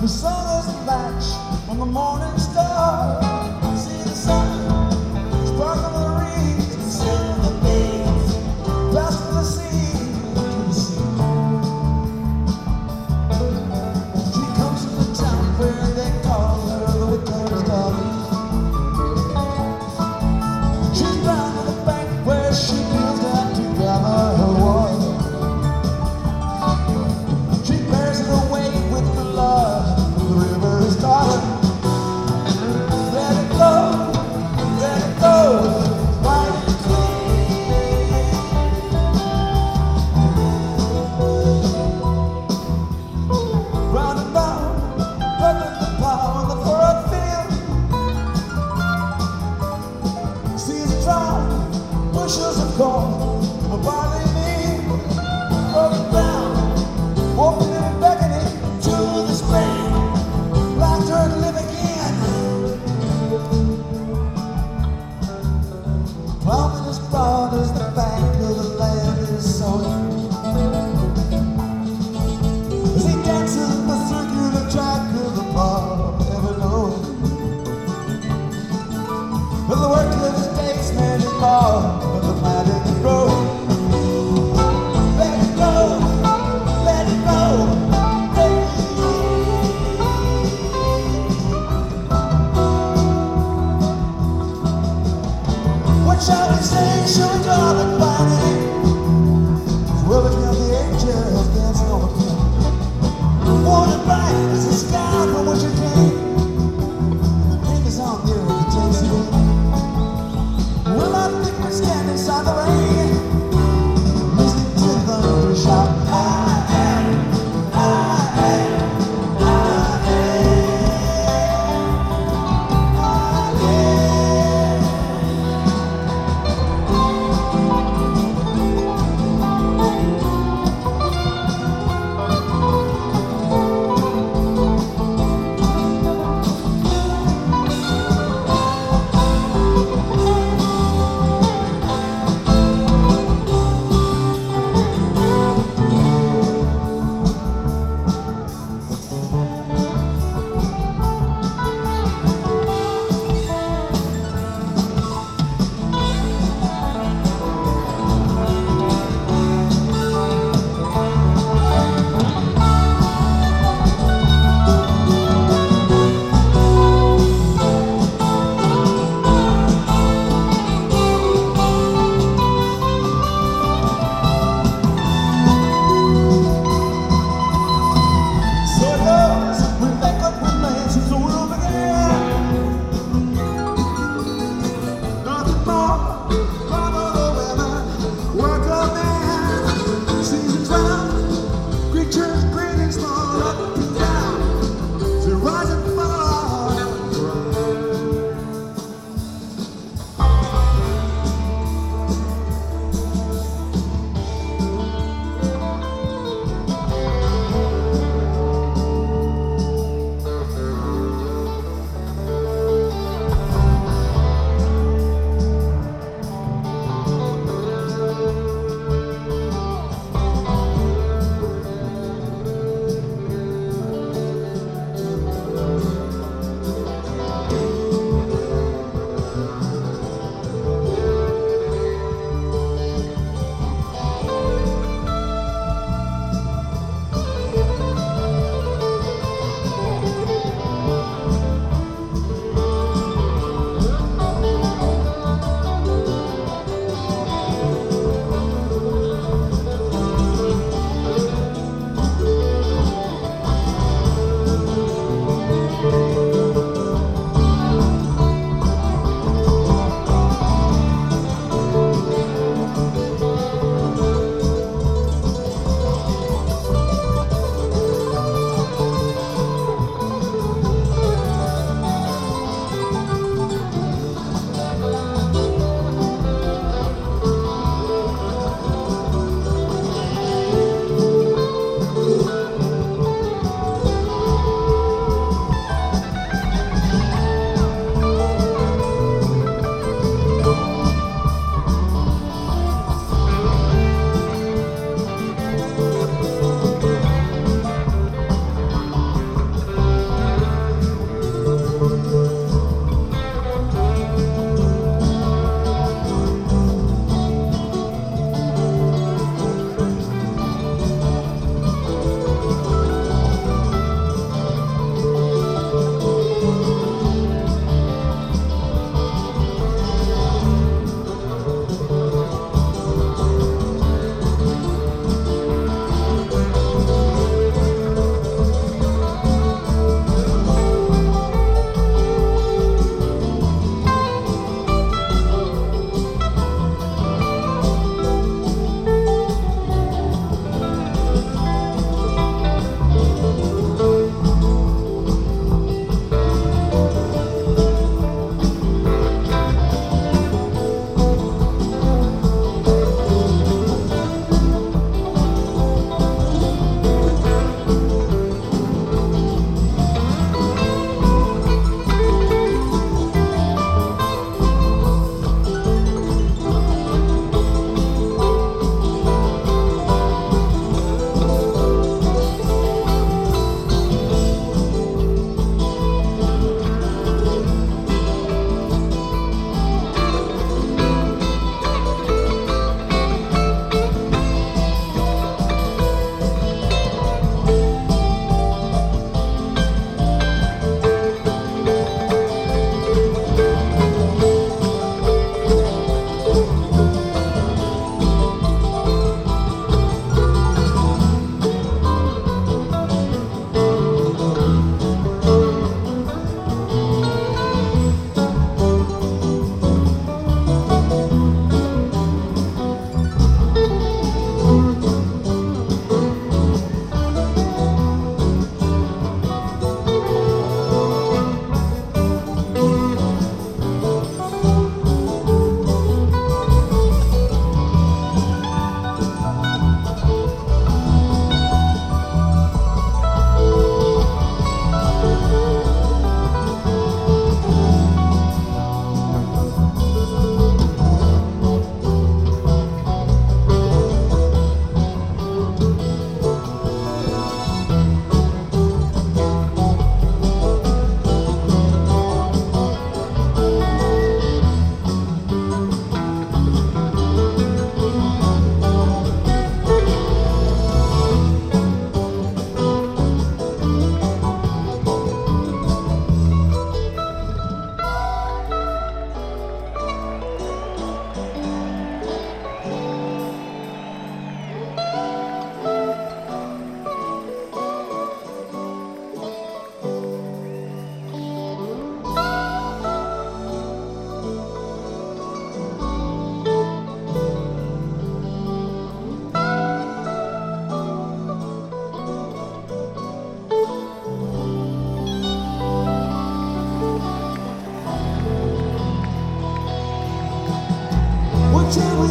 The sun is a match on the morning star. See the sun sparkle the reeds and sing the bees, pass from the sea to the sea. She comes from the town where they call her the Victoria's daughter. She's down on the bank where she kneels down to gather her water. She bears it away with the love of the river's daughter. Let it go, wide and clean. Round and round, perfect the power on the furrowed field. Seas are dry, bushels of corn, a barley meal, broken down, opening and beckoning to the spring. Laughter to live again. Plowing as broad as the bank of the land is sown. As he dances the circular track of the bar, ever known. But the work of his days man is far, but the planted road.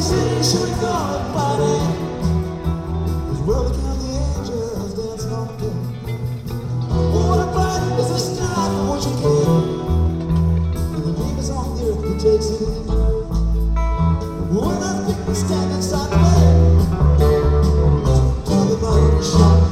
city, should we call it party? As well as count the angels dancing on the floor. What a fight is the start for what you can. And the dream is on the earth who takes it in. When I think we stand inside the way, till the moon shines.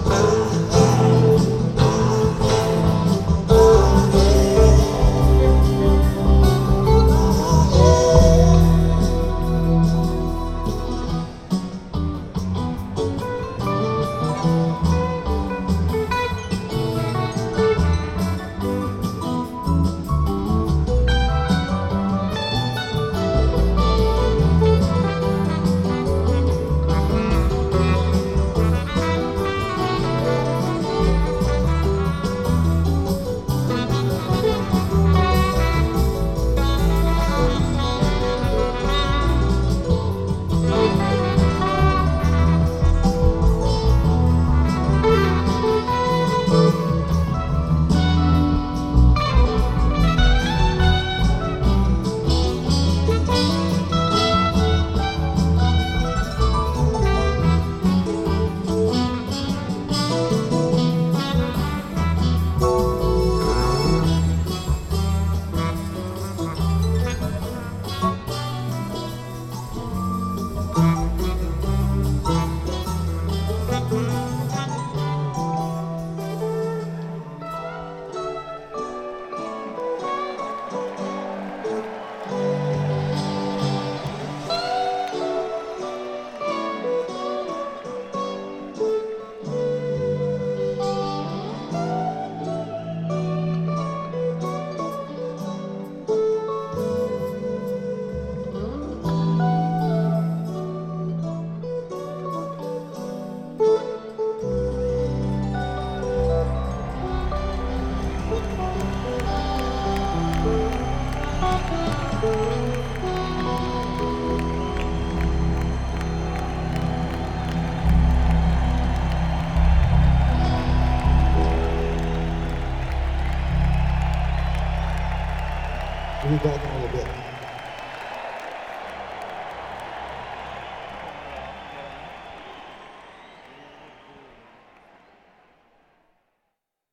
We got